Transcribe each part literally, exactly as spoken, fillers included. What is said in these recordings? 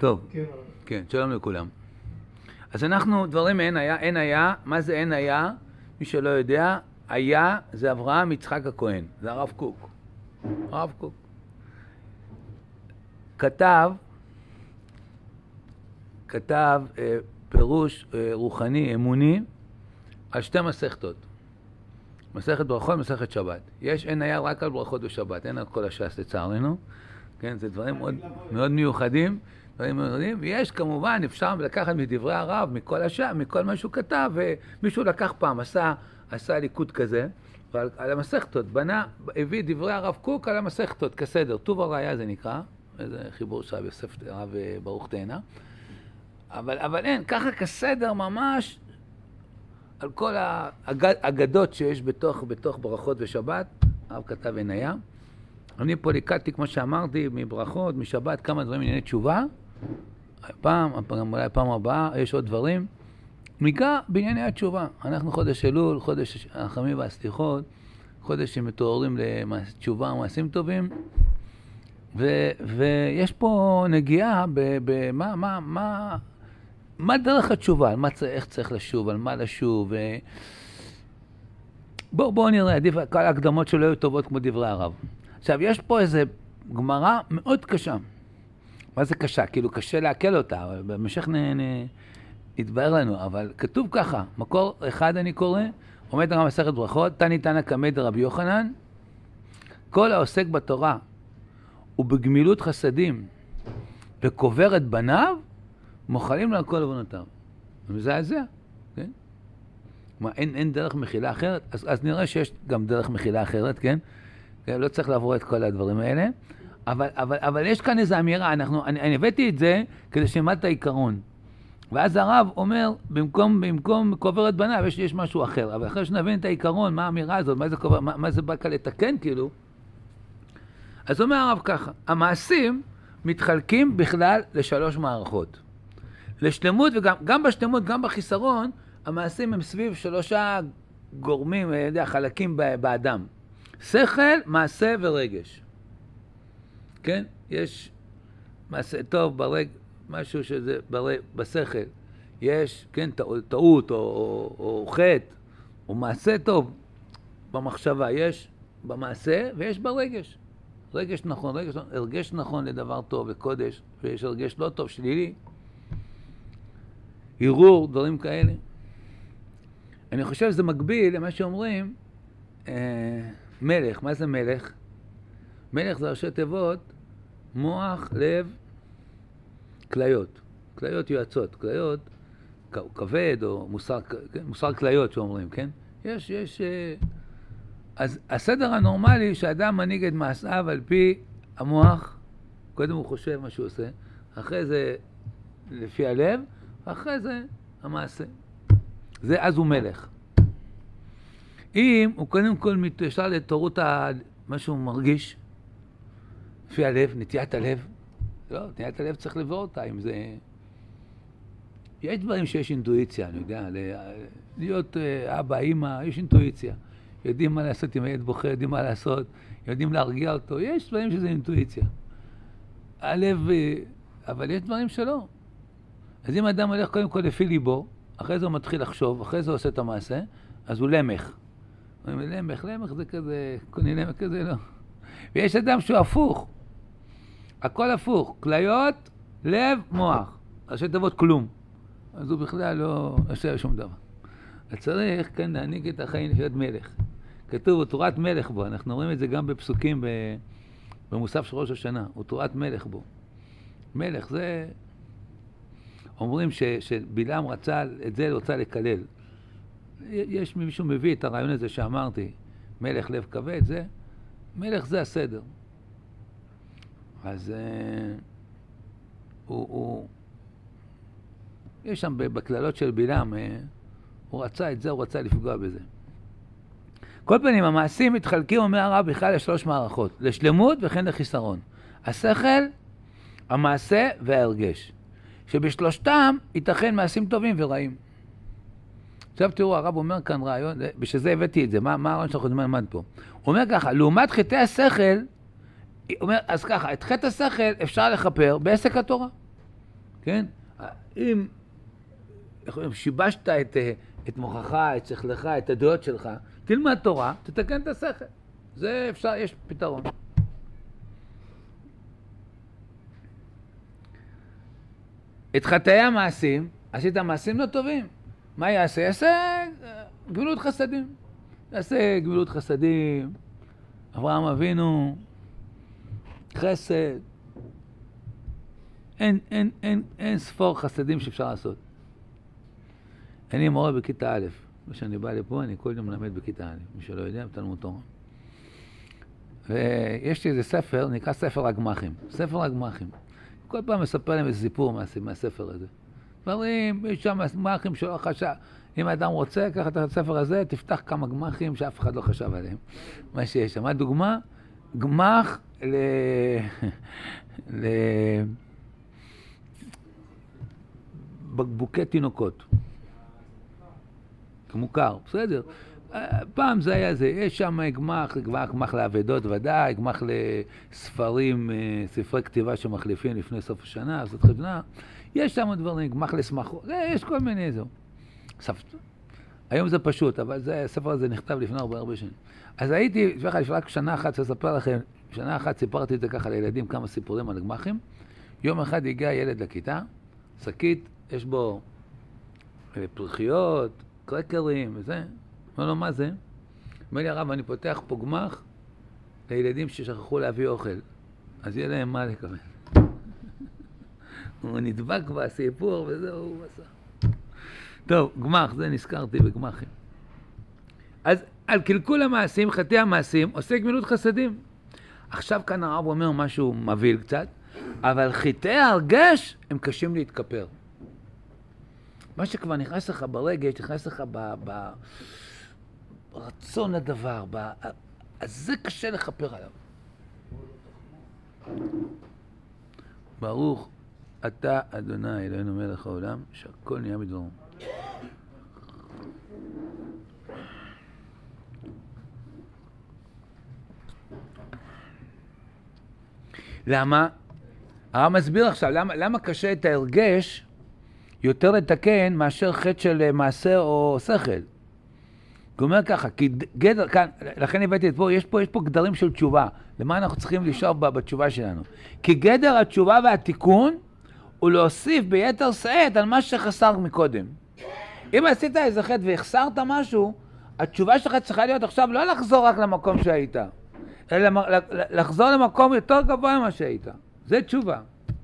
טוב, כן, שלום לכולם. אז אנחנו, דברים אין היה, אין היה, מה זה אין היה? מי שלא יודע, היה זה אברהם יצחק הכהן, זה הרב קוק. הרב קוק. כתב, כתב אה, פירוש אה, רוחני, אמוני, על שתי מסכתות. מסכת ברכות, מסכת שבת. יש אין היה רק על ברכות ושבת, אין על כל הש"ס לצערנו. כן, זה דברים מאוד, מאוד מיוחדים, דברים מיוחדים. ויש כמובן, אפשר לקחת מדברי הרב, מכל הש"ס, מכל מה שהוא כתב, ומישהו לקח פעם, עשה, עשה ליקוד כזה, ועל, על המסכתות, בנה, הביא דברי הרב קוק על המסכתות, כסדר. טוב הראיה זה נקרא, איזה חיבור של יוסף הרב ברוך תהנה. אבל, אבל אין, ככה כסדר ממש, על כל האגדות שיש בתוך, בתוך ברכות ושבת, הרב כתב אין היה. אני פה ליקדתי, כמו שאמרתי, מברכות, משבת, כמה דברים ענייני תשובה. פעם, אולי פעם הבאה, יש עוד דברים. ניגע בענייני התשובה. אנחנו חודש אלול, חודש הרחמים והסליחות, חודש שמתוארים לתשובה ומעשים טובים. ו, ויש פה נגיעה במה, מה, מה, מה דרך התשובה, על מה, איך צריך לשוב, על מה לשוב. ו... בואו בוא נראה, כל ההקדמות שלו היו טובות כמו דברי הרב. עכשיו, יש פה איזו גמרא מאוד קשה. מה זה קשה? כאילו, קשה להקל אותה, אבל במשך נ... נ... יתבהר לנו, אבל כתוב ככה, מקור אחד אני קורא, עומד הרב מסכת ברכות, תני תנא קמי דרבי יוחנן, כל העוסק בתורה ובגמילות חסדים וקובר את בניו, מוחלים לו על כל עוונותיו. ומזעזע, כן? מה, אין, אין דרך מחילה אחרת? אז, אז נראה שיש גם דרך מחילה אחרת, כן? לא צריך לעבור את כל הדברים האלה, אבל, אבל, אבל יש כאן איזו אמירה, אנחנו, אני, אני הבאתי את זה כדי שימד את העיקרון. ואז הרב אומר, במקום, במקום קובר את בניו, יש, יש משהו אחר. אבל אחרי שנבין את העיקרון, מה האמירה הזאת, מה זה, קובר, מה, מה זה בא כאן לתקן, כאילו. אז אומר הרב ככה, המעשים מתחלקים בכלל לשלוש מערכות. לשלמות, וגם גם בשלמות, גם בחיסרון, המעשים הם סביב שלושה גורמים, יודע, חלקים באדם. שכל, מעשה ורגש. כן? יש מעשה טוב ברג, משהו שזה ברג, בשכל. יש, כן, טעות או, או, או חטא, או מעשה טוב במחשבה. יש במעשה ויש ברגש. רגש נכון, רגש, הרגש נכון לדבר טוב וקודש, ויש הרגש לא טוב, שלילי. ערעור, דברים כאלה. אני חושב שזה מקביל למה שאומרים, אה, מלך. מה זה מלך? מלך זה ראשי תיבות, מוח, לב, כליות. כליות יועצות, כליות, כבד או מוסר, מוסר כליות שאומרים, כן? יש, יש... אה, אז הסדר הנורמלי שאדם מנהיג את מעשיו על פי המוח, קודם הוא חושב מה שהוא עושה, אחרי זה לפי הלב, אחרי זה המעשה. זה אז הוא מלך. אם הוא קודם כל מתיישר לתורות מה שהוא מרגיש, לפי הלב, נטיית הלב, לא, נטיית הלב צריך לבוא אותה, אם זה... יש דברים שיש אינטואיציה, אני יודע, להיות אבא, אמא, יש אינטואיציה. יודעים מה לעשות עם הילד בוחר, יודעים מה לעשות, יודעים להרגיע אותו, יש דברים שזה אינטואיציה. הלב, אבל יש דברים שלא. אז אם אדם הולך קודם כל לפי ליבו, אחרי זה הוא מתחיל לחשוב, אחרי זה הוא עושה את המעשה, אז הוא למח. הוא אומר, למח, למח זה כזה, קוני למח כזה לא. ויש אדם שהוא הפוך. הכל הפוך, כליות, לב, מוח. ראשי תיבות כלום. אז הוא בכלל לא עושה שום דבר. אז צריך כאן להעניק את החיים להיות מלך. כתוב, הוא תורת מלך בו. אנחנו רואים את זה גם בפסוקים במוסף של ראש השנה. הוא תורת מלך בו. מלך זה... אומרים ש, שבלעם רצה, את זה רוצה לקלל. יש מישהו מביא את הרעיון הזה שאמרתי, מלך לב כבד, זה, מלך זה הסדר. אז אה, הוא, הוא, יש שם בכללות של בלעם, אה, הוא רצה את זה, הוא רצה לפגוע בזה. כל פנים, המעשים מתחלקים, אומר הרב, בכלל לשלוש מערכות, לשלמות וכן לחיסרון. השכל, המעשה וההרגש. שבשלושתם ייתכן מעשים טובים ורעים. עכשיו תראו, הרב אומר כאן רעיון, בשביל זה הבאתי את זה, מה, מה הרעיון שאנחנו נלמד פה? הוא אומר ככה, לעומת חטאי השכל, הוא אומר, אז ככה, את חטא השכל אפשר לכפר בעסק התורה. כן? אם שיבשת את, את מוחך, את שכלך, את הדעות שלך, תלמד תורה, תתקן את השכל. זה אפשר, יש פתרון. את חטאי המעשים, עשית מעשים לא טובים. מה יעשה? יעשה גמילות חסדים. יעשה גמילות חסדים. אברהם אבינו, חסד. אין, אין, אין, אין ספור חסדים שאפשר לעשות. אני מורה בכיתה א', כשאני בא לפה, אני כל יום מלמד בכיתה א', מי שלא יודע, בתלמוד תורה. ויש לי איזה ספר, נקרא ספר הגמחים. ספר הגמחים. כל פעם מספר להם איזה סיפור מה, מהספר הזה. דברים, יש שם גמחים שלא חשב. אם האדם רוצה, קח את הספר הזה, תפתח כמה גמחים שאף אחד לא חשב עליהם. מה שיש שם. הדוגמה, גמח ל... ל... בקבוקי תינוקות. כמוכר, בסדר. פעם זה היה זה, יש שם גמח, גמח לעבדות ודאי, גמח לספרים, ספרי כתיבה שמחליפים לפני סוף השנה, זאת חשנה. יש שם דברים, גמח לשמחות, יש כל מיני זהו. היום זה פשוט, אבל זה, הספר הזה נכתב לפני הרבה הרבה שנים. אז הייתי, לפני רק שנה אחת, אספר לכם, שנה אחת סיפרתי את זה ככה לילדים, כמה סיפורים על גמחים. יום אחד הגיע ילד לכיתה, שקית, יש בו פרחיות, קרקרים וזה. אמר לו, מה זה? אומר לי הרב, אני פותח פה גמח לילדים ששכחו להביא אוכל. אז יהיה להם מה לקבל. הוא נדבק בסיפור וזהו, הוא עשה. טוב, גמח, זה נזכרתי בגמחים. אז על קלקול המעשים, חטאי המעשים, עושה גמילות חסדים. עכשיו כאן הרב אומר משהו מבהיל קצת, אבל חטאי הרגש הם קשים להתכפר. מה שכבר נכנס לך ברגש, נכנס לך ב... ב... רצון הדבר, ב... אז זה קשה לכפר עליו. ברוך אתה אדוני אלוהינו מלך העולם, שהכל נהיה מדברו. למה? הרב מסביר עכשיו, למה, למה קשה את ההרגש יותר לתקן מאשר חטא של מעשה או שכל? הוא אומר ככה, כי גדר, כאן, לכן הבאתי את פה, יש פה, יש פה גדרים של תשובה. למה אנחנו צריכים לשאוף בתשובה שלנו? כי גדר התשובה והתיקון הוא להוסיף ביתר שאת על מה שחסר מקודם. אם עשית איזה חטא והחסרת משהו, התשובה שלך צריכה להיות עכשיו לא לחזור רק למקום שהיית, אלא לחזור למקום יותר גבוה ממה שהיית. זה תשובה.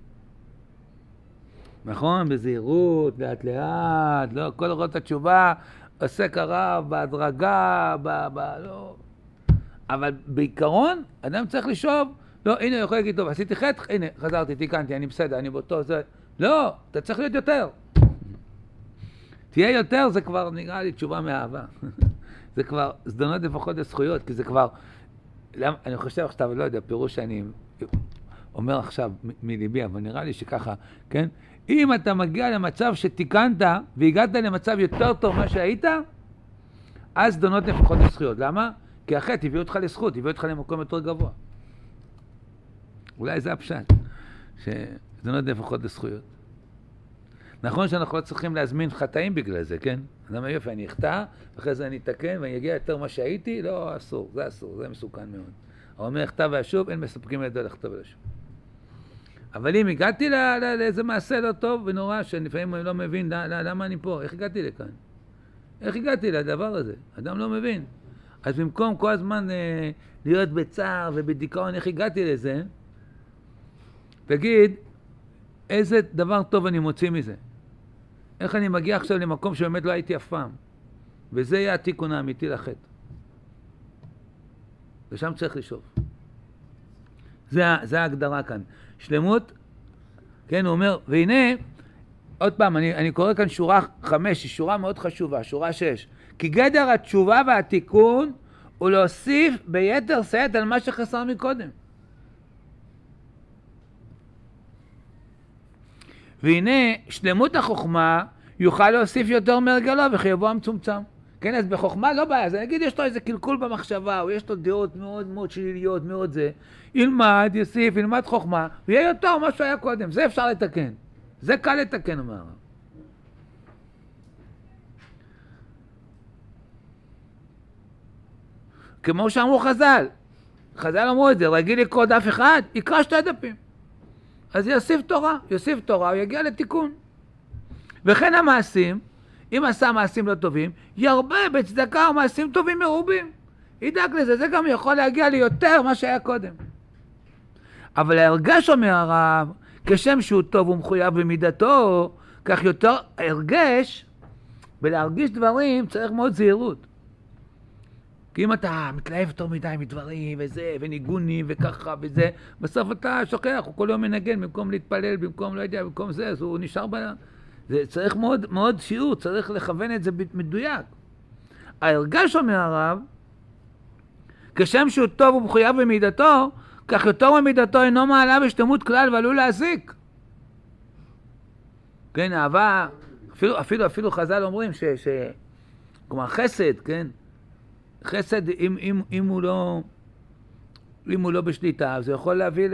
נכון? בזהירות, לאט לאט, לא, כל רואות התשובה עושה קרב, בהדרגה, ב... ב... לא. אבל בעיקרון, אדם צריך לשאוב, לא, הנה, הוא יכול להגיד, טוב, עשיתי חטא, הנה, חזרתי, תיקנתי, אני בסדר, אני באותו, זה... לא, אתה צריך להיות יותר. תהיה יותר, זה כבר נראה לי תשובה מאהבה. זה כבר, זדונות לפחות לזכויות, כי זה כבר... למה, אני חושב עכשיו, לא יודע, פירוש שאני אומר עכשיו מליבי, אבל נראה לי שככה, כן? אם אתה מגיע למצב שתיקנת והגעת למצב יותר טוב מה שהיית, אז זדונות לפחות לזכויות. למה? כי החטא הביאו אותך לזכות, הביאו אותך למקום יותר גבוה. אולי זה הפשט, שזדונות לפחות לזכויות. נכון שאנחנו לא צריכים להזמין חטאים בגלל זה, כן? למה יופי, אני אחטא, אחרי זה אני אתקן ואני אגיע יותר מה שהייתי? לא, אסור, זה אסור, זה מסוכן מאוד. הוא אומר, אחטא ואשוב, אין מספקים לידו לחטא ולשוב. אבל אם הגעתי לאיזה מעשה לא טוב ונורא, שלפעמים אני לא מבין למה אני פה, איך הגעתי לכאן? איך הגעתי לדבר הזה? אדם לא מבין. אז במקום כל הזמן אה, להיות בצער ובדיכאון, איך הגעתי לזה? תגיד, איזה דבר טוב אני מוציא מזה? איך אני מגיע עכשיו למקום שבאמת לא הייתי אף פעם? וזה יהיה התיקון האמיתי לחטא. ושם צריך לשאוף. זה, זה ההגדרה כאן. שלמות, כן, הוא אומר, והנה, עוד פעם, אני, אני קורא כאן שורה חמש, היא שורה מאוד חשובה, שורה שש. כי גדר התשובה והתיקון הוא להוסיף ביתר שאת על מה שחסר מקודם. והנה, שלמות החוכמה יוכל להוסיף יותר מהרגלו וחייבו המצומצם. כן, אז בחוכמה לא בעיה, אז אני אגיד, יש לו איזה קלקול במחשבה, או יש לו דעות מאוד מאוד שליליות, מאוד זה. ילמד, יוסיף, ילמד חוכמה, ויהיה יותר מה שהוא היה קודם, זה אפשר לתקן. זה קל לתקן, אומר הרב. כמו שאמרו חז"ל, חז"ל אמרו את זה, רגיל לקרוא דף אחד, יקרא שתי דפים. אז יוסיף תורה, יוסיף תורה, הוא יגיע לתיקון. וכן המעשים, אם עשה מעשים לא טובים, ירבה בצדקה ומעשים טובים מרובים. ידאג לזה, זה גם יכול להגיע ליותר מה שהיה קודם. אבל ההרגש, אומר הרב, כשם שהוא טוב ומחויב במידתו, כך יותר הרגש, ולהרגיש דברים צריך מאוד זהירות. כי אם אתה מתלהב יותר מדי מדברים וזה, וניגונים וככה וזה, בסוף אתה שוכח, הוא כל יום מנגן במקום להתפלל, במקום לא יודע, במקום זה, אז הוא נשאר ב... זה צריך מאוד, מאוד שיעור, צריך לכוון את זה מדויק. ההרגש, אומר הרב, כשם שהוא טוב ומחויב במידתו, כך יותר במידתו אינו מעלה בשלמות כלל ועלול להזיק. כן, אהבה, אפילו, אפילו, אפילו חז"ל אומרים ש... ש... כלומר חסד, כן? חסד, אם, אם, אם הוא לא, אם הוא לא בשליטה, זה יכול להביא ל...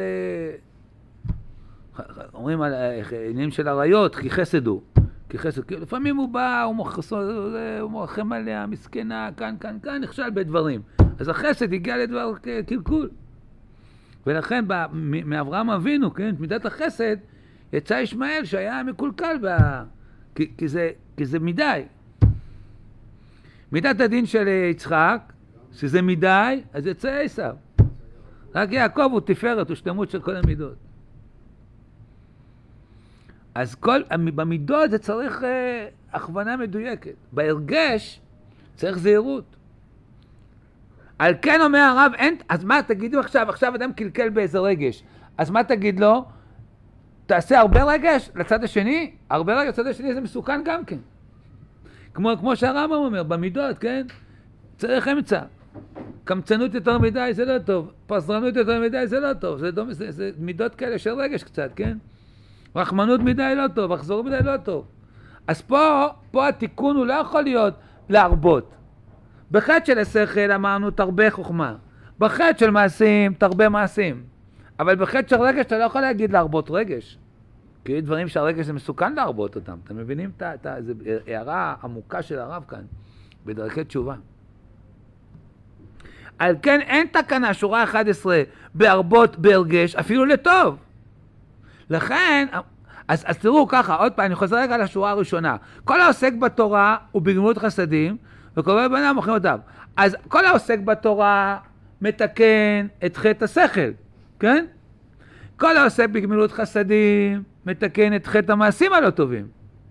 אומרים על העניינים של עריות, כי חסד הוא. כי חסד, כי לפעמים הוא בא, הוא מרחם עליה, מסכנה, כאן, כאן, כאן, נכשל בדברים. אז החסד הגיע לדבר קלקול. ולכן מאברהם אבינו, כן, מידת החסד, יצא ישמעאל שהיה מקולקל, בה, כי, כי, זה, כי זה מדי. מידת הדין של יצחק, שזה מדי, אז יצא עשיו. רק יעקב הוא תפארת, הוא שלמות של כל המידות. אז כל, במידות זה צריך uh, הכוונה מדויקת. בהרגש צריך זהירות. על כן אומר הרב, אין, אז מה תגידו עכשיו, עכשיו אדם קלקל באיזה רגש. אז מה תגיד לו? תעשה הרבה רגש לצד השני, הרבה רגש לצד השני זה מסוכן גם כן. כמו, כמו שהרמב"ם אומר, במידות, כן? צריך אמצע. קמצנות יותר מדי זה לא טוב, פזרנות יותר מדי זה לא טוב, זה, דומה, זה, זה מידות כאלה של רגש קצת, כן? רחמנות מדי לא טוב, אכזרות מדי לא טוב. אז פה, פה התיקון הוא לא יכול להיות להרבות. בחטא של השכל אמרנו תרבה חוכמה, בחטא של מעשים תרבה מעשים, אבל בחטא של רגש אתה לא יכול להגיד להרבות רגש, כי דברים שהרגש זה מסוכן להרבות אותם. אתם מבינים את ה... זו הערה עמוקה של הרב כאן, בדרכי תשובה. על כן אין תקנה, שורה אחת עשרה, בהרבות בהרגש, אפילו לטוב. לכן, אז, אז תראו ככה, עוד פעם, אני חוזר רגע לשורה הראשונה. כל העוסק בתורה הוא בגמילות חסדים, וקורא בנם מוכרים אותיו. אז כל העוסק בתורה מתקן את חטא השכל, כן? כל העוסק בגמילות חסדים מתקן את חטא המעשים הלא טובים.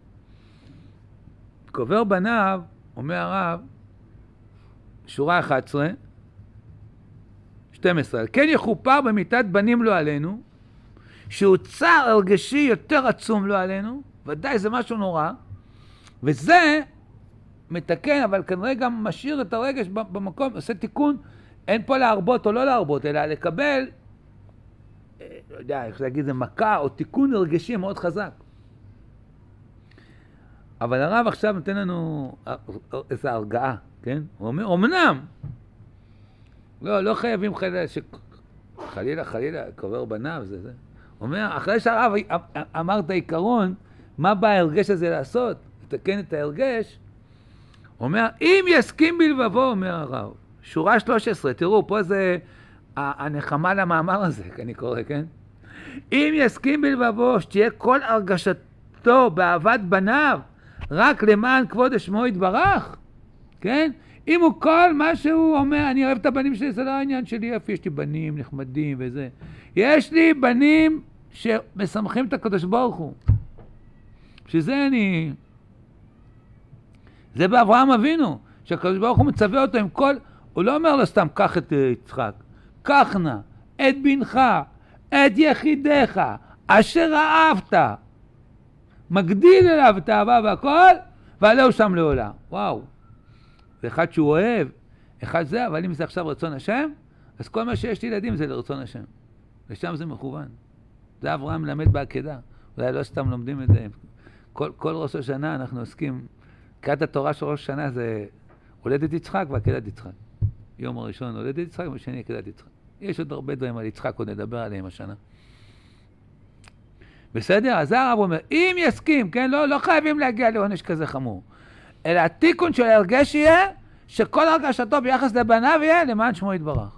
קובר בניו, אומר הרב, שורה אחת עשרה, שתים עשרה, כן יכופר במיתת בנים לא עלינו, שהוא צער הרגשי יותר עצום לא עלינו, ודאי זה משהו נורא, וזה מתקן, אבל כנראה גם משאיר את הרגש במקום, עושה תיקון, אין פה להרבות או לא להרבות, אלא לקבל, לא יודע, איך להגיד, זה מכה או תיקון הרגשי מאוד חזק. אבל הרב עכשיו נותן לנו איזו הרגעה, כן? הוא אומר, אמנם, לא, לא חייבים חלילה, חלילה, חלילה, קובר בניו, זה זה. הוא אומר, אחרי שהרב אמר את העיקרון, מה בא ההרגש הזה לעשות? לתקן את ההרגש, הוא אומר, אם יסכים בלבבו, אומר הרב, שורה שלוש עשרה, תראו, פה זה הנחמה למאמר הזה, אני קורא, כן? אם יסכים בלבבו, שתהיה כל הרגשתו באהבת בניו, רק למען כבוד שמו יתברך, כן? אם הוא כל מה שהוא אומר, אני אוהב את הבנים שלי, זה לא העניין שלי, יפי, יש לי בנים נחמדים וזה. יש לי בנים שמשמחים את הקדוש ברוך הוא. שזה אני... זה באברהם אבינו, שהקדוש ברוך הוא מצווה אותו עם כל... הוא לא אומר לו סתם, קח את יצחק, קח נא, את בנך, את יחידך, אשר אהבת. מגדיל אליו את האהבה והכל, ועלהו שם לעולם. וואו. ואחד שהוא אוהב, אחד זה, אבל אם זה עכשיו רצון השם, אז כל מה שיש לי ילדים זה לרצון השם. ושם זה מכוון. זה אברהם מלמד בעקדה. אולי לא סתם לומדים את זה. כל, כל ראש השנה אנחנו עוסקים, קראת התורה של ראש השנה זה הולדת יצחק ועקדת יצחק. יום הראשון הולדת יצחק ושני עקדת יצחק. יש עוד הרבה דברים על יצחק, עוד נדבר עליהם השנה. בסדר? אז זה הרב אומר, אם יסכים, כן? לא, לא חייבים להגיע לעונש כזה חמור. אלא התיקון של ההרגש יהיה, שכל הרגשתו ביחס לבניו יהיה למען שמו יתברך.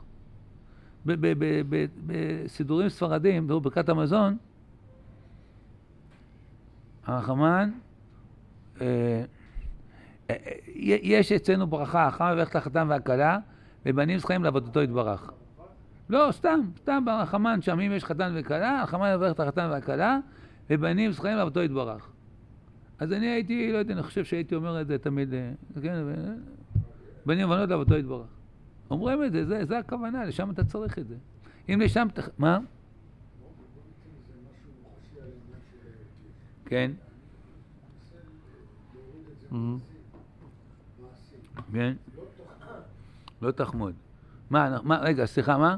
בסידורים ספרדים, דרו ברכת המזון, הרחמן, יש אצלנו ברכה, החם מברך לחתן והכלה, ובנים זכאים לעבודתו יתברך. לא, סתם, סתם ברחמן, שם אם יש חתן וכלה, הרחמן מברך לחתן והכלה, ובנים זכאים לעבודתו יתברך. אז אני הייתי, לא יודע, אני חושב שהייתי אומר את זה תמיד, כן, בנים ובנות לעבודתו יתברך. אומרים את זה, זה, זה הכוונה, לשם אתה צריך את זה. אם לשם, מה? כן. כן. לא תחמוד. מה, מה, רגע, סליחה, מה?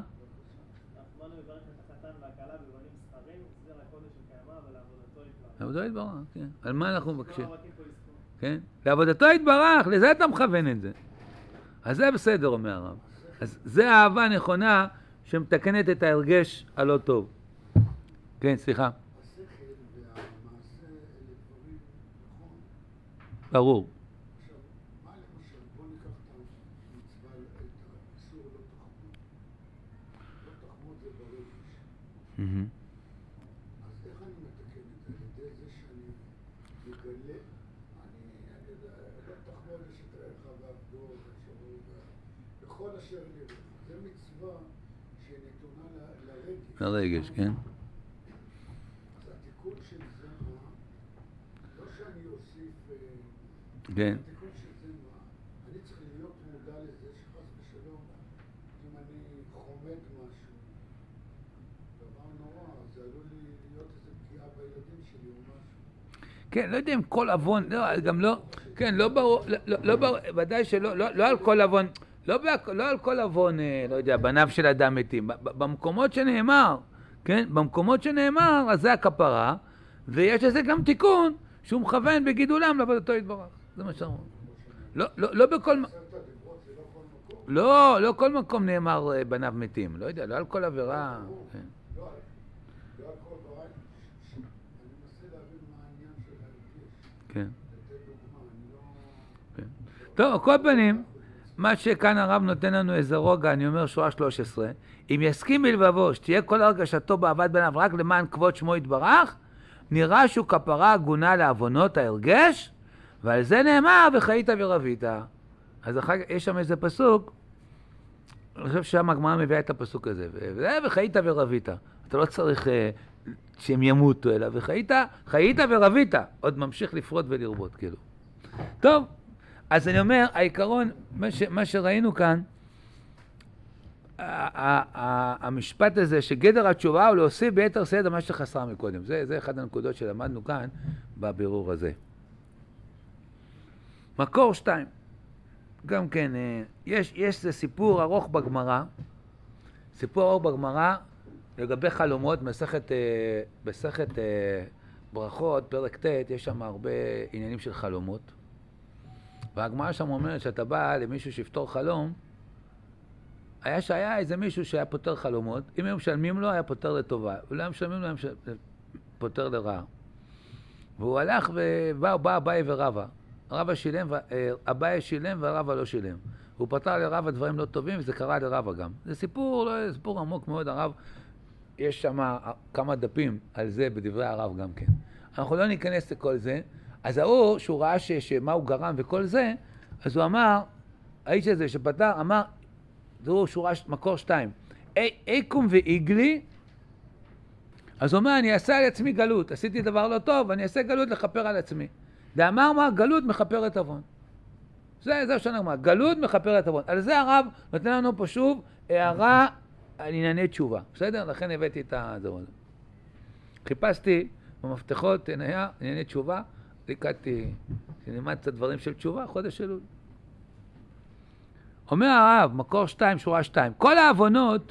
לעבודתו יתברך, כן. על מה אנחנו מבקשים? כן? לעבודתו יתברך, לזה אתה מכוון את זה. אז זה בסדר, אומר הרב. אז זה האהבה נכונה שמתקנת את ההרגש הלא טוב. כן, סליחה. השכל והמעשה אלה דברים, נכון? ברור. עכשיו, מה למשל, בוא ניקח את המצווה, את האיסור לא תחמוד. לא תחמוד זה ברגש. אז איך אני מתקן את זה? על ידי זה שאני מגלה, אני לא תחמוד לשתריך ועבדו ושרו וכל אשר נראה. זה מצווה שנתונה לרגש. לרגש, כן. אז התיקון של זה מה? לא שאני אוסיף... כן. התיקון של זה מה? אני צריך להיות מודע לזה שחס ושלום, אם אני חומד משהו, דבר נורא, זה עלול להיות איזו פגיעה בילדים שלי או משהו. כן, לא יודע אם כל אבון, לא, גם לא, כן, לא ברור, לא, לא ברור, ודאי שלא, לא, לא על כל אבון, לא, לא על כל אבון, לא יודע, בניו של אדם מתים, במקומות שנאמר, כן, במקומות שנאמר, אז זה הכפרה, ויש לזה גם תיקון, שהוא מכוון בגידולם לעבודתו יתברך, זה מה שאומרים. לא, לא, לא בכל, לא, לא כל מקום נאמר בניו מתים, לא יודע, לא על כל עבירה, כן. כן. טוב, כל פנים, מה שכאן הרב נותן לנו איזה רוגע, אני אומר שורה שלוש עשרה, אם יסכים בלבבו שתהיה כל הרגשתו באהבת בניו רק למען כבוד שמו יתברך, נראה שהוא כפרה הגונה לעוונות ההרגש, ועל זה נאמר וחיית ורבית. אז אחר כך יש שם איזה פסוק, אני חושב שם הגמרא מביאה את הפסוק הזה, וזה וחיית ורבית. אתה לא צריך אה, שהם ימותו, אלא וחיית, חיית ורבית. עוד ממשיך לפרוט ולרבות, כאילו. טוב, אז אני אומר, העיקרון, מה, ש, מה שראינו כאן, המשפט הזה שגדר התשובה הוא להוסיף ביתר שאת מה שחסר מקודם. זה, זה אחד הנקודות שלמדנו כאן בבירור הזה. מקור שתיים. גם כן, יש, יש זה סיפור ארוך בגמרא, סיפור ארוך בגמרא לגבי חלומות, מסכת, מסכת ברכות, פרק ט', יש שם הרבה עניינים של חלומות. והגמרא שם אומרת שאתה בא למישהו שיפתור חלום, היה שהיה איזה מישהו שהיה פותר חלומות, אם היו משלמים לו היה פותר לטובה, אולי הם משלמים לו היה פותר לרעה. והוא הלך ובא בא אביי ורבא, רבא שילם, אביי שילם ורבא לא שילם. הוא פתר לרבא דברים לא טובים וזה קרה לרבא גם. זה סיפור, לא, סיפור עמוק מאוד, הרב, יש שם כמה דפים על זה בדברי הרב גם כן. אנחנו לא ניכנס לכל זה, אז ההוא שהוא ראה ש, שמה הוא גרם וכל זה, אז הוא אמר, האיש הזה שפתר, אמר, זהו שורה מקור שתיים, איקום ואיגלי, אז הוא אומר, אני אעשה על עצמי גלות, עשיתי דבר לא טוב, אני אעשה גלות לכפר על עצמי. דאמר מה, גלות מכפרת עוון. זה, זה שאני אומר, גלות מכפרת עוון. על זה הרב נותן לנו פה שוב הערה על ענייני תשובה. בסדר? לכן הבאתי את הדבר הזה. חיפשתי במפתחות עניין, ענייני תשובה, לקחתי, שנלמד את הדברים של תשובה, חודש אלול. אומר הרב, מקור שתיים, שורה שתיים, כל העוונות,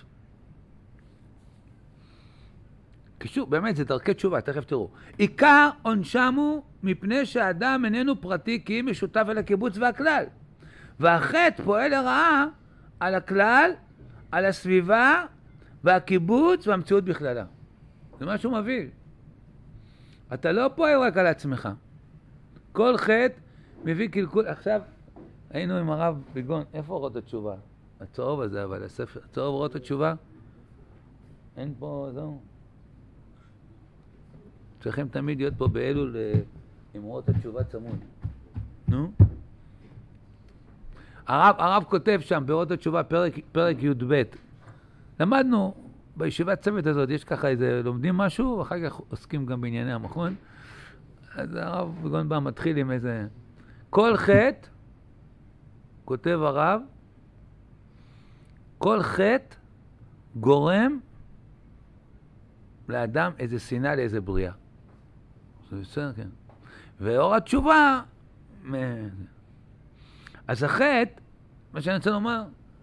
קישור, באמת זה דרכי תשובה, תכף תראו. עיקר עונשם הוא מפני שהאדם איננו פרטי כי היא משותף על הקיבוץ והכלל. והחטא פועל לרעה על הכלל, על הסביבה והקיבוץ והמציאות בכללה. זה מה שהוא מביא. אתה לא פועל רק על עצמך. כל חטא מביא קלקול. עכשיו, היינו עם הרב ביגון, איפה אורות התשובה? הצהוב הזה, אבל הספר, הצהוב אורות התשובה? אין פה, זהו. צריכים תמיד להיות פה באלול עם אורות התשובה צמוד. נו? הרב, הרב כותב שם באורות התשובה, פרק, פרק י' ב'. למדנו בישיבת צוות הזאת, יש ככה איזה, לומדים משהו, ואחר כך עוסקים גם בענייני המכון. אז הרב ביגון בא מתחיל עם איזה... כל חטא, כותב הרב, כל חטא גורם לאדם איזה שנאה לאיזה בריאה. זה בסדר, כן. ואור התשובה... אז החטא, מה שאני רוצה לומר,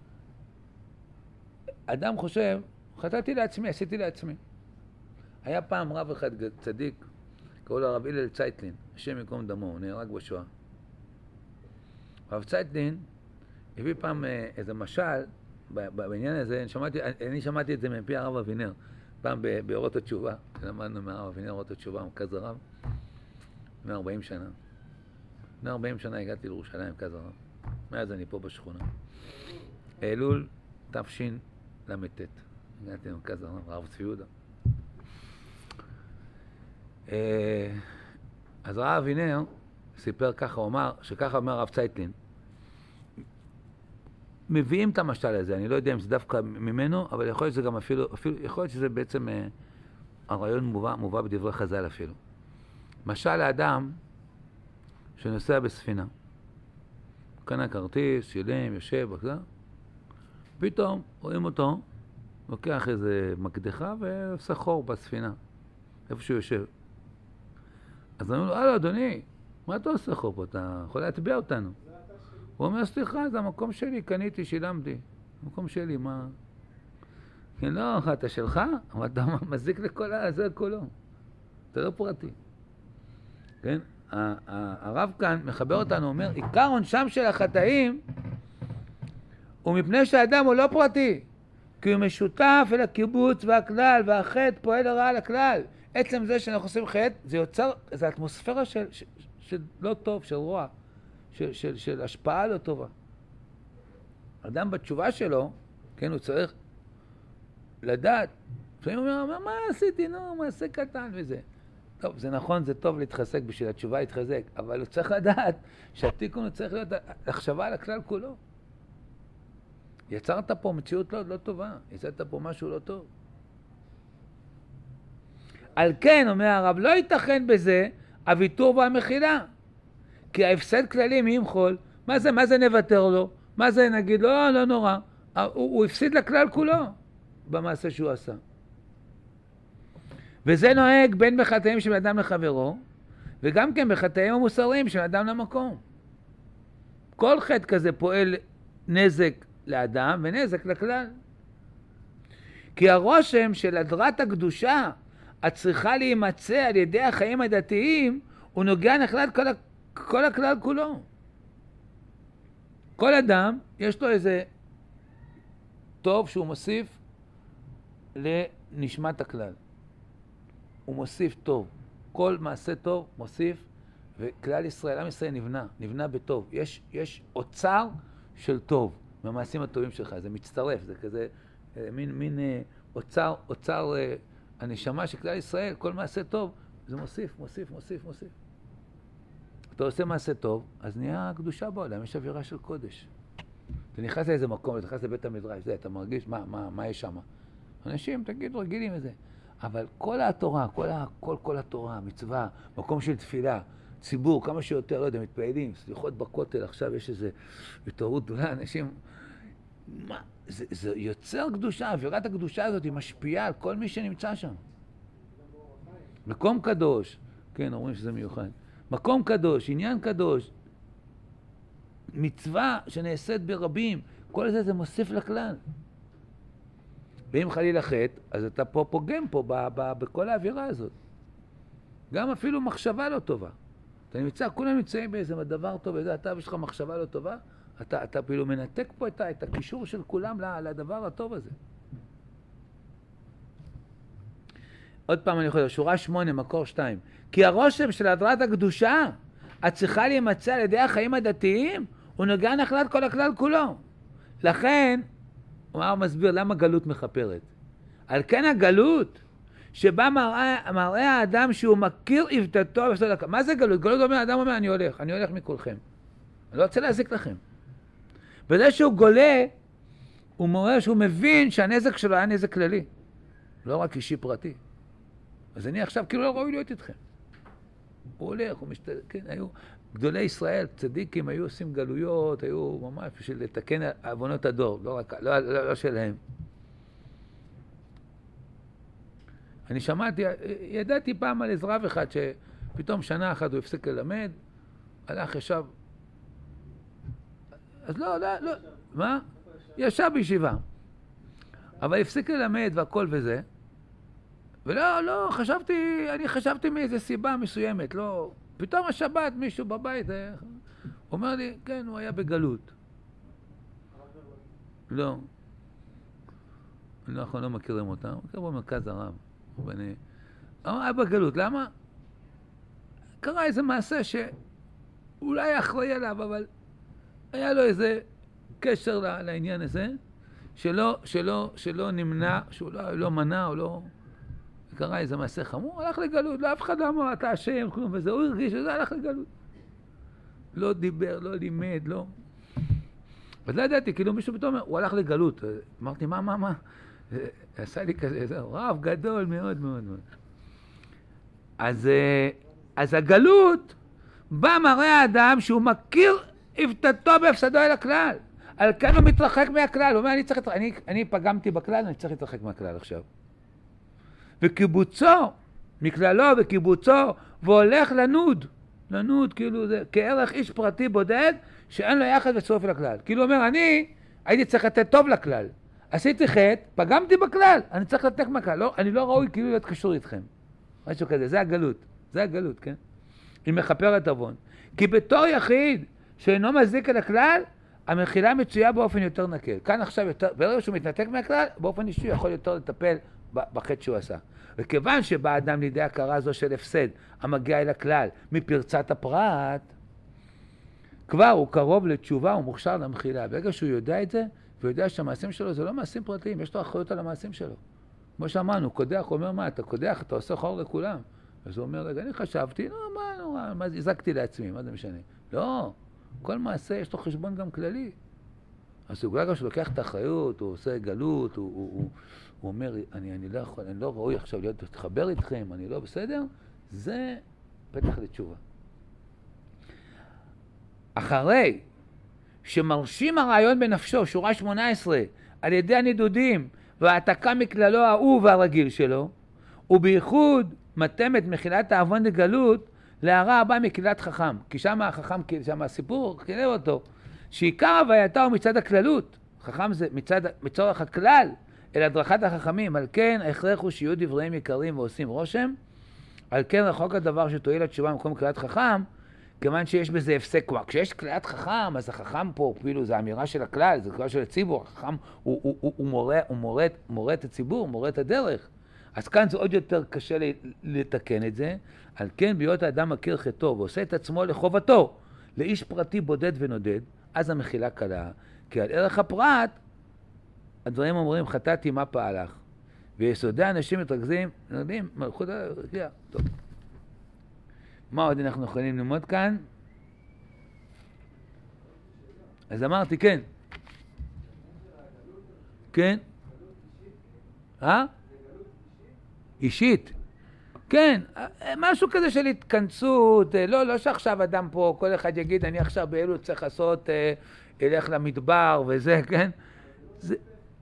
אדם חושב, חטאתי לעצמי, עשיתי לעצמי. היה פעם רב אחד צדיק, קראו לו הרב הלל צייטלין, השם יקום דמו, הוא נהרג בשואה. הרב צייטלין הביא פעם איזה משל בעניין הזה, אני שמעתי, אני שמעתי את זה מפי הרב אבינר, פעם באורות התשובה, למדנו מהרב אבינר אורות התשובה, מרכז הרב, לפני ארבעים שנה. לפני ארבעים שנה הגעתי לירושלים, מרכז הרב. מאז אני פה בשכונה. אלול תש"ל"ט. הגעתי למרכז הרב, הרב צבי יהודה. אז הרב אבינר סיפר ככה, הוא אמר, שככה אומר הרב צייטלין. מביאים את המשל הזה, אני לא יודע אם זה דווקא ממנו, אבל יכול להיות שזה גם אפילו, אפילו יכול להיות שזה בעצם אה, הרעיון מובא, מובא בדברי חז"ל אפילו. משל האדם שנוסע בספינה. קנה כרטיס, שילם, יושב, בכזה. פתאום רואים אותו, לוקח איזה מקדחה ועושה חור בספינה, איפה שהוא יושב. אז אומרים לו, הלו אדוני, מה אתה עושה חור פה? אתה יכול להטביע אותנו. הוא אומר, סליחה, זה המקום שלי, קניתי, שילמתי. המקום שלי, מה? כן, לא, אתה שלך? אבל אתה מזיק לכל הזה כולו. אתה לא פרטי. כן? הרב כאן מחבר אותנו, אומר, עיקר עונשם של החטאים הוא מפני שהאדם הוא לא פרטי, כי הוא משותף אל הקיבוץ והכלל, והחטא פועל לרעה לכלל. עצם זה שאנחנו עושים חטא, זה יוצר, זה אטמוספירה של, של, של לא טוב, של רוע. של, של, של השפעה לא טובה. אדם בתשובה שלו, כן, הוא צריך לדעת. לפעמים הוא אומר, מה עשיתי? נו, מעשה קטן וזה. טוב, זה נכון, זה טוב להתחזק בשביל התשובה להתחזק, אבל הוא צריך לדעת שהתיקון הוא צריך להיות לחשבה על הכלל כולו. יצרת פה מציאות לא, לא טובה, יצרת פה משהו לא טוב. על כן, אומר הרב, לא ייתכן בזה הוויתור והמחילה. כי ההפסד כללי מי ימחול, מה זה, מה זה נוותר לו? מה זה נגיד, לא, לא נורא. הוא, הוא הפסיד לכלל כולו במעשה שהוא עשה. וזה נוהג בין בחטאים של אדם לחברו, וגם כן בחטאים המוסריים של אדם למקום. כל חטא כזה פועל נזק לאדם ונזק לכלל. כי הרושם של הדרת הקדושה הצריכה להימצא על ידי החיים הדתיים, הוא נוגע נחלת כל, כל הכלל כולו. כל אדם יש לו איזה טוב שהוא מוסיף לנשמת הכלל. הוא מוסיף טוב. כל מעשה טוב מוסיף, וכלל ישראל, עם ישראל נבנה, נבנה בטוב. יש, יש אוצר של טוב מהמעשים הטובים שלך. זה מצטרף, זה כזה מין, מין אוצר, אוצר הנשמה של כלל ישראל, כל מעשה טוב, זה מוסיף, מוסיף, מוסיף, מוסיף. אתה עושה מעשה טוב, אז נהיה קדושה בעולם, יש אווירה של קודש. אתה נכנס לאיזה מקום, אתה נכנס לבית המדרש, זה, אתה מרגיש, מה, מה, מה יש שם? אנשים, תגיד, רגילים לזה. אבל כל התורה, כל, כל, כל התורה, מצווה, מקום של תפילה, ציבור, כמה שיותר, לא יודע, מתפעלים, סליחות בכותל, עכשיו יש איזו התעוררות גדולה, אנשים, מה, זה, זה יוצר קדושה, אווירת הקדושה הזאת היא משפיעה על כל מי שנמצא שם. מקום קדוש, כן, אומרים שזה מיוחד. מקום קדוש, עניין קדוש, מצווה שנעשית ברבים, כל זה זה מוסיף לכלל. ואם חלילה חטא, אז אתה פה פוגם פה ב- ב- בכל האווירה הזאת. גם אפילו מחשבה לא טובה. אתה נמצא, כולם נמצאים באיזה דבר טוב, ואתה, אתה יש לך מחשבה לא טובה, אתה, אתה אפילו מנתק פה את, את הקישור של כולם לדבר הטוב הזה. עוד פעם אני חושב, שורה שמונה, מקור שתיים. כי הרושם של הדרת הקדושה, הצריכה להימצא על ידי החיים הדתיים, הוא נוגע נחלת כל הכלל כולו. לכן, הוא מסביר למה גלות מחפרת. על כן הגלות, שבה מראה, מראה האדם שהוא מכיר עבדתו, מה זה גלות? גלות אומר, האדם אומר, אני הולך, אני הולך מכולכם. אני לא רוצה להזיק לכם. בזה שהוא גולה, הוא מראה שהוא מבין שהנזק שלו היה נזק כללי, לא רק אישי פרטי. אז אני עכשיו כאילו לא ראוי להיות איתכם. הוא הולך, הוא משתדל, כן, היו גדולי ישראל, צדיקים, היו עושים גלויות, היו ממש בשביל לתקן עוונות הדור, לא, רק, לא, לא, לא שלהם. אני שמעתי, ידעתי פעם על עזרב אחד שפתאום שנה אחת הוא הפסיק ללמד, הלך ישב, אז לא, לא, לא, מה? ישב בישיבה, אבל הפסיק ללמד והכל וזה, ולא, לא, חשבתי, אני חשבתי מאיזו סיבה מסוימת, לא, פתאום השבת מישהו בבית, אומר לי, כן, הוא היה בגלות. לא. אנחנו לא מכירים אותם, הוא מכיר במרכז הרב. ואני... אמר, היה בגלות, למה? קרה איזה מעשה שאולי אחראי עליו, אבל היה לו איזה קשר לעניין הזה, שלא, שלא, שלא נמנע, שהוא לא, לא מנע או לא... קרה איזה מעשה חמור, הלך לגלות, לא אף אחד לא אמר, אתה השם, כלום, וזה, הוא הרגיש שזה הלך לגלות. לא דיבר, לא לימד, לא... אז לא ידעתי, כאילו מישהו פתאום, הוא הלך לגלות. אמרתי, מה, מה, מה? עשה לי כזה, זה רב גדול מאוד מאוד מאוד. אז, אז הגלות בא מראה האדם שהוא מכיר עבדתו בהפסדו אל הכלל. על כן הוא מתרחק מהכלל. הוא אומר, אני, צריך, אני, אני פגמתי בכלל, אני צריך להתרחק מהכלל עכשיו. וקיבוצו, מכללו וקיבוצו, והולך לנוד. לנוד, כאילו זה כערך איש פרטי בודד, שאין לו יחד וצורף לכלל. כאילו הוא אומר, אני הייתי צריך לתת טוב לכלל. עשיתי חטא, פגמתי בכלל, אני צריך לתק מהכלל. לא, אני לא ראוי כאילו להיות קשור איתכם. משהו כזה, זה הגלות. זה הגלות, כן? היא מחפרת עוון. כי בתור יחיד שאינו מזיק על הכלל, המחילה מצויה באופן יותר נקל. כאן עכשיו, יותר, ברגע שהוא מתנתק מהכלל, באופן אישי יכול יותר לטפל בחטא שהוא עשה. וכיוון שבא האדם לידי הכרה זו של הפסד, המגיע אל הכלל, מפרצת הפרט, כבר הוא קרוב לתשובה, הוא מוכשר למחילה. ברגע שהוא יודע את זה, והוא יודע שהמעשים שלו זה לא מעשים פרטיים, יש לו אחריות על המעשים שלו. כמו שאמרנו, קודח, הוא אומר, מה, אתה קודח, אתה עושה חור לכולם. אז הוא אומר, רגע, אני חשבתי, לא, מה, לא, מה, הזקתי לעצמי, מה זה משנה? לא, כל מעשה יש לו חשבון גם כללי. אז הוא ברגע שהוא לוקח את האחריות, הוא עושה גלות, הוא, הוא, הוא, הוא אומר, אני, אני לא יכול, אני לא ראוי עכשיו להיות, להתחבר איתכם, אני לא בסדר, זה פתח לתשובה. אחרי שמרשים הרעיון בנפשו, שורה שמונה עשרה, על ידי הנידודים והעתקה מכללו האהוב והרגיל שלו, ובייחוד מתמת מחילת העוון לגלות, להרע הבא מקהילת חכם. כי שם החכם, שם הסיפור, קילב אותו, שעיקר הווייתה הוא מצד הכללות. חכם זה מצד, מצורך הכלל, אל הדרכת החכמים. על כן ההכרח הוא שיהיו דבריהם יקרים ועושים רושם. על כן רחוק הדבר שתועיל התשובה במקום קהילת חכם, כיוון שיש בזה הפסק. כלומר, כשיש קהילת חכם, אז החכם פה, כאילו, זה אמירה של הכלל, זה כלל של הציבור. החכם הוא, הוא, הוא, הוא, מורה, הוא מורה, מורה את הציבור, מורה את הדרך. אז כאן זה עוד יותר קשה לתקן את זה. על כן, בהיות האדם מכיר חטאו ועושה את עצמו לחובתו, לאיש פרטי בודד ונודד, אז המחילה קלה. כי על ערך הפרט, הדברים אומרים, חטאתי מה פעלך. ויסודי האנשים מתרכזים, יודעים, מלכות הרקיעה. טוב. מה עוד אנחנו יכולים ללמוד כאן? אז אמרתי, כן. כן? אה? אישית? כן, משהו כזה של התכנסות, לא, לא שעכשיו אדם פה, כל אחד יגיד, אני עכשיו באלו צריך לעשות, ילך למדבר וזה, כן? זה...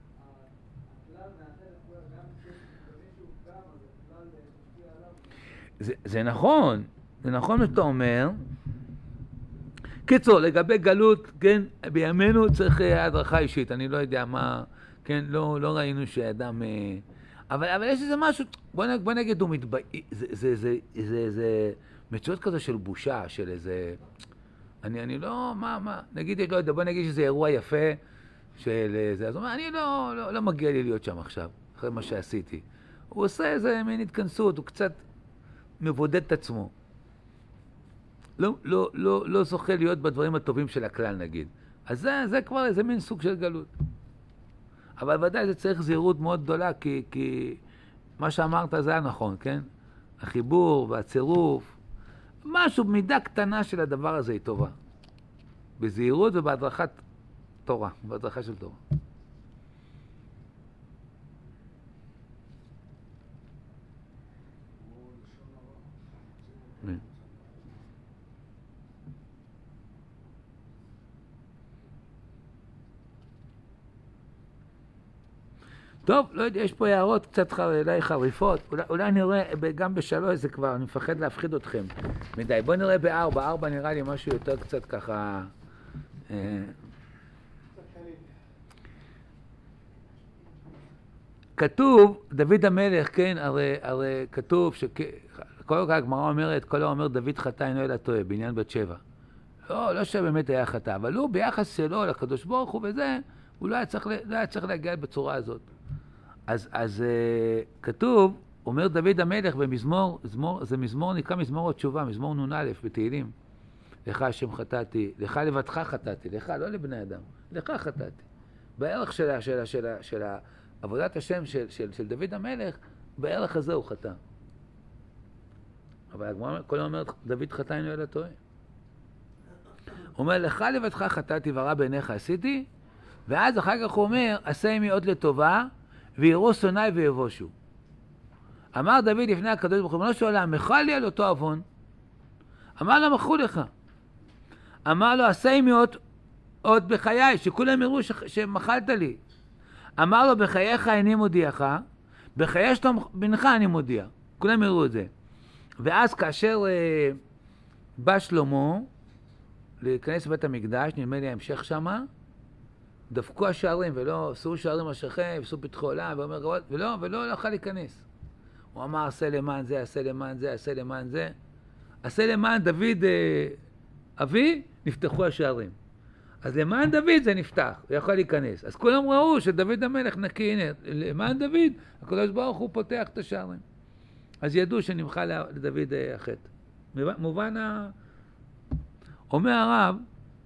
זה, זה נכון, זה נכון מה שאתה אומר. קיצור, לגבי גלות, כן, בימינו צריך הדרכה אישית, אני לא יודע מה, כן, לא, לא ראינו שאדם... אבל, אבל יש איזה משהו, בוא, נ, בוא נגיד, הוא מתבא... זה, זה, זה, זה, זה מציאות כזה של בושה, של איזה... אני, אני לא, מה, מה, נגיד, לא יודע, בוא נגיד שזה אירוע יפה של זה, אז הוא אומר, אני לא, לא, לא מגיע לי להיות שם עכשיו, אחרי מה שעשיתי. הוא עושה איזה מין התכנסות, הוא קצת מבודד את עצמו. לא, לא, לא, לא זוכה להיות בדברים הטובים של הכלל נגיד. אז זה, זה כבר איזה מין סוג של גלות. אבל ודאי זה צריך זהירות מאוד גדולה, כי, כי מה שאמרת זה היה נכון, כן? החיבור והצירוף, משהו במידה קטנה של הדבר הזה היא טובה. בזהירות ובהדרכת תורה, בהדרכה של תורה. טוב, לא יודע, יש פה הערות קצת אולי חריפות, אולי, אולי נראה גם בשלוש זה כבר, אני מפחד להפחיד אתכם מדי. בואו נראה בארבע, ארבע נראה לי משהו יותר קצת ככה... אה... כתוב, דוד המלך, כן, הרי, הרי כתוב שכל הגמרא אומרת, כל האומר דוד חטא אינו אלא טועה, בעניין בת שבע. לא, לא שבאמת היה חטא, אבל הוא ביחס שלו לקדוש ברוך הוא וזה, הוא לא היה צריך, לא היה צריך להגיע בצורה הזאת. אז, אז uh, כתוב, אומר דוד המלך במזמור, זמור, זה מזמור נקרא מזמור התשובה, מזמור נון א' בתהילים. לך השם חטאתי, לך לבדך חטאתי, לך, לא לבני אדם, לך חטאתי. בערך של, של, של, של עבודת השם של, של, של דוד המלך, בערך הזה הוא חטא. אבל הגמרא, כל אומר, דוד חטא אינו אלא טועה. הוא אומר, לך לבדך חטאתי ורע בעיניך עשיתי, ואז אחר כך הוא אומר, עשה עמי עוד לטובה, ויראו שונאי ויבושו. אמר דוד לפני הקדוש ברוך הוא, ריבונו של עולם, מחל לי על אותו עוון. אמר לו, מחו לך. אמר לו, עשה עמי עוד, עוד בחיי, שכולם יראו ש, שמחלת לי. אמר לו, בחייך איני מודיעך, בחיי שלום בנך אני מודיע. כולם יראו את זה. ואז כאשר אה, בא שלמה להיכנס לבית המקדש, נדמה לי ההמשך שמה, דפקו השערים, ולא, עשו שערים השכם, עשו פתחי עולם, ואומר, ולא, ולא יכול להיכנס. הוא אמר, עשה למען זה, עשה למען זה, עשה למען זה. עשה למען דוד אה, אבי, נפתחו השערים. אז למען דוד זה נפתח, הוא יכול להיכנס. אז כולם ראו שדוד המלך נקי, הנה, למען דוד, הקדוש ברוך הוא פותח את השערים. אז ידעו שנמחל לדוד אה, החטא. מובן ה... אומר הרב,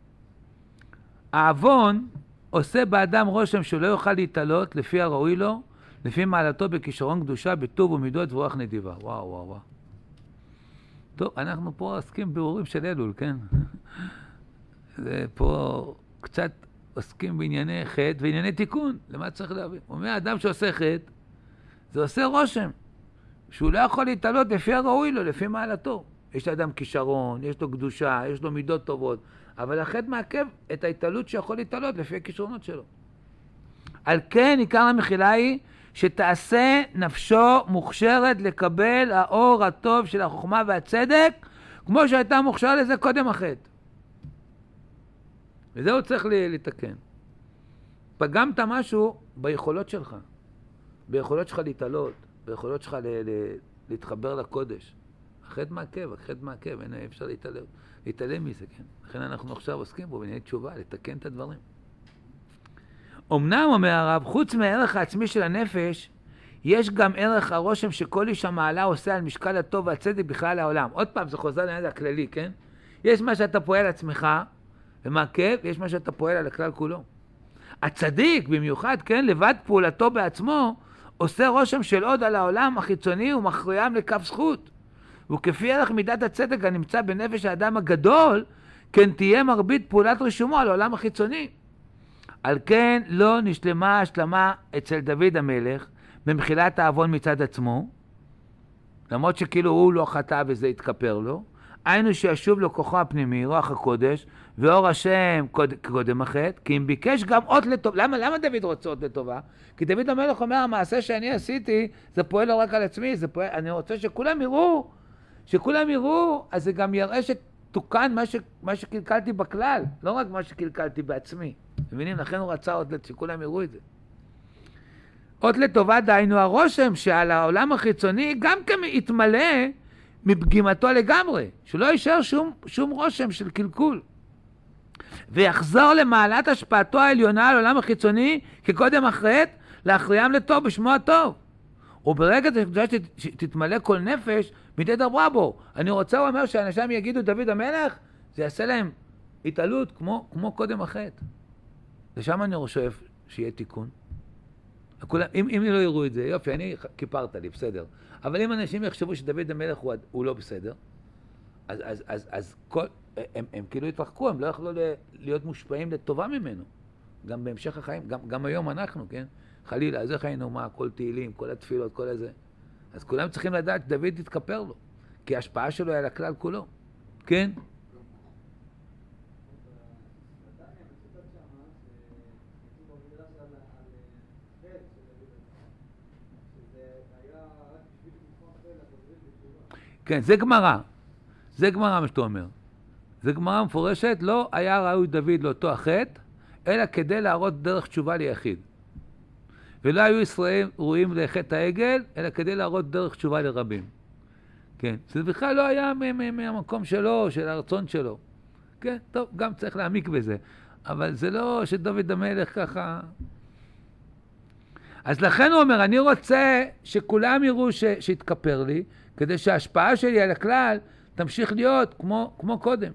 העוון עושה באדם רושם שהוא לא יוכל להתעלות לפי הראוי לו, לפי מעלתו בכישרון קדושה, בטוב ומידות ורוח נדיבה. וואו, וואו, וואו. טוב, אנחנו פה עוסקים בירורים של אלול, כן? זה פה קצת עוסקים בענייני חטא וענייני תיקון. למה צריך להבין? הוא אומר, האדם שעושה חטא, זה עושה רושם שהוא לא יכול להתעלות לפי הראוי לו, לפי מעלתו. יש לאדם כישרון, יש לו קדושה, יש לו מידות טובות, אבל החטא מעכב את ההתעלות שיכול להתעלות לפי הכישרונות שלו. על כן עיקר המחילה היא שתעשה נפשו מוכשרת לקבל האור הטוב של החוכמה והצדק, כמו שהייתה מוכשרת לזה קודם החטא. וזה הוא צריך לתקן. פגמת משהו ביכולות שלך, ביכולות שלך להתעלות, ביכולות שלך ל- ל- להתחבר לקודש. החטא מעכב, החטא מעכב, אין אפשר להתעלם, להתעלם מזה, כן? לכן אנחנו עכשיו עוסקים בו בענייני תשובה, לתקן את הדברים. אמנם, אומר הרב, חוץ מהערך העצמי של הנפש, יש גם ערך הרושם שכל איש המעלה עושה על משקל הטוב והצדק בכלל העולם. עוד פעם, זה חוזר לעניין הכללי, כן? יש מה שאתה פועל על עצמך ומעכב, ויש מה שאתה פועל על הכלל כולו. הצדיק, במיוחד, כן, לבד פעולתו בעצמו, עושה רושם של עוד על העולם החיצוני ומכריעם לכף זכות. וכפי ערך מידת הצדק הנמצא בנפש האדם הגדול, כן תהיה מרבית פעולת רישומו על העולם החיצוני. על כן לא נשלמה השלמה אצל דוד המלך במחילת העוון מצד עצמו, למרות שכאילו הוא לא חטא וזה התכפר לו, היינו שישוב לו כוחו הפנימי, רוח הקודש, ואור השם קוד, קודם החטא, כי אם ביקש גם אות לטובה. למה, למה דוד רוצה אות לטובה? כי דוד המלך אומר, המעשה שאני עשיתי, זה פועל לא רק על עצמי, זה פועל, אני רוצה שכולם יראו, שכולם יראו, אז זה גם יראה שתוקן מה, ש, מה שקלקלתי בכלל, לא רק מה שקלקלתי בעצמי. מבינים? לכן הוא רצה עוד שכולם יראו את זה. אות לטובה דהיינו הרושם שעל העולם החיצוני גם כן יתמלא מפגימתו לגמרי, שלא יישאר שום, שום רושם של קלקול. ויחזור למעלת השפעתו העליונה על העולם החיצוני כקודם החטא, להכריעם לטוב בשמו הטוב. וברגע שתתמלא כל נפש, מתדברה בו. אני רוצה, הוא אומר, שאנשים יגידו דוד המלך, זה יעשה להם התעלות כמו, כמו קודם החטא. ושם אני חושב שיהיה תיקון. הכולם, אם, אם לא יראו את זה, יופי, אני כיפרת לי, בסדר. אבל אם אנשים יחשבו שדוד המלך הוא, הוא לא בסדר, אז, אז, אז, אז כל, הם, הם כאילו התרחקו, הם לא יכלו להיות מושפעים לטובה ממנו. גם בהמשך החיים, גם, גם היום אנחנו, כן? חלילה, אז איך היינו מה, כל תהילים, כל התפילות, כל הזה. אז כולם צריכים לדעת שדוד יתכפר לו, כי ההשפעה שלו היא על הכלל כולו. כן? כן, זה גמרא. זה גמרא מה שאתה אומר. זה גמרא מפורשת, לא היה ראוי דוד לאותו החטא, אלא כדי להראות דרך תשובה ליחיד. ולא היו ישראל ראויים לחטא העגל, אלא כדי להראות דרך תשובה לרבים. כן, זה בכלל לא היה מהמקום שלו, של הרצון שלו. כן, טוב, גם צריך להעמיק בזה. אבל זה לא שדוד המלך ככה... אז לכן הוא אומר, אני רוצה שכולם יראו ש... שיתכפר לי, כדי שההשפעה שלי על הכלל תמשיך להיות כמו, כמו קודם.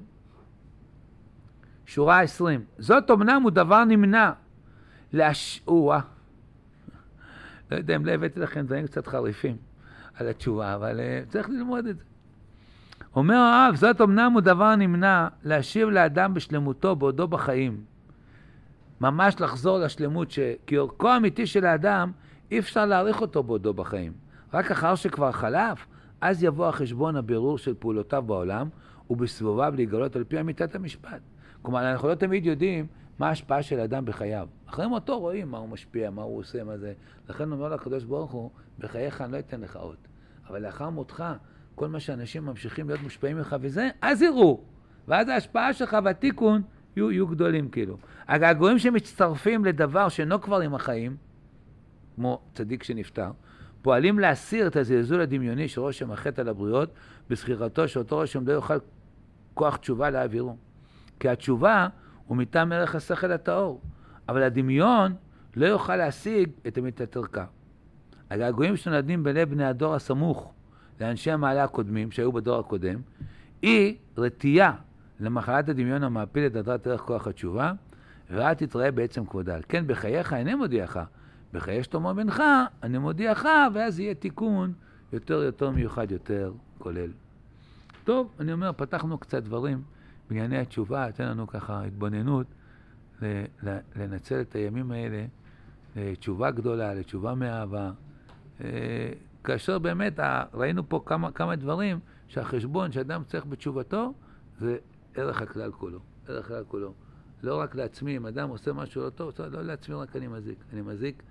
שורה עשרים. זאת אמנם הוא דבר נמנע. להש... או, לא יודע אם לא הבאתי לכם דברים קצת חריפים על התשובה, אבל uh, צריך ללמוד את זה. אומר הרב, זאת אמנם הוא דבר נמנע להשיב לאדם בשלמותו בעודו בחיים. ממש לחזור לשלמות, ש... כי אורכו האמיתי של האדם אי אפשר להעריך אותו בעודו בחיים. רק אחר שכבר חלף, אז יבוא החשבון הבירור של פעולותיו בעולם, ובסבביו להיגלות על פי אמיתת המשפט. כלומר, אנחנו לא תמיד יודעים מה ההשפעה של האדם בחייו. אחרי מותו רואים מה הוא משפיע, מה הוא עושה, מה זה. לכן אומר לקדוש ברוך הוא, בחייך אני לא אתן לך עוד. אבל לאחר מותך, כל מה שאנשים ממשיכים להיות מושפעים ממך וזה, אז יראו. ואז ההשפעה שלך והתיקון יהיו, יהיו גדולים כאילו. הגעגועים שמצטרפים לדבר שאינו כבר עם החיים, כמו צדיק שנפטר, פועלים להסיר את הזלזול הדמיוני של רושם החטא על הבריות, בסחירתו שאותו רושם לא יוכל כוח תשובה להעבירו. כי התשובה הוא מטעם ערך השכל הטהור, אבל הדמיון לא יוכל להשיג את אמיתת ערכה. הגעגועים שנולדים בלב בני הדור הסמוך לאנשי המעלה הקודמים שהיו בדור הקודם, היא רתיעה למחלת הדמיון המעפיל את הדרת ערך כוח התשובה, ואת תתראה בעצם כבודה. כן, בחייך איני מודיעך, בחיי שלמה בנך אני מודיעך, ואז יהיה תיקון יותר יותר מיוחד, יותר כולל. טוב, אני אומר, פתחנו קצת דברים בענייני התשובה, אתן לנו ככה התבוננות לנצל את הימים האלה לתשובה גדולה, לתשובה מאהבה. כאשר באמת ראינו פה כמה, כמה דברים שהחשבון שאדם צריך בתשובתו זה ערך הכלל כולו, ערך הכלל כולו. לא רק לעצמי, אם אדם עושה משהו לא טוב, לא לעצמי רק אני מזיק. אני מזיק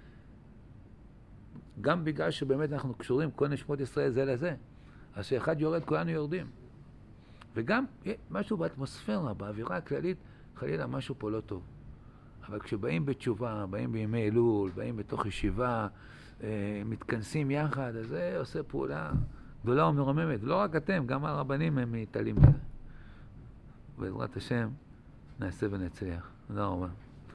גם בגלל שבאמת אנחנו קשורים כל נשמות ישראל זה לזה. אז שאחד יורד, כולנו יורדים. וגם משהו באטמוספירה, באווירה הכללית, חלילה משהו פה לא טוב. אבל כשבאים בתשובה, באים בימי אלול, באים בתוך ישיבה, אה, מתכנסים יחד, אז זה עושה פעולה גדולה ומרוממת. לא רק אתם, גם הרבנים הם מתעלים בזה. בעזרת השם, נעשה ונצליח. תודה רבה.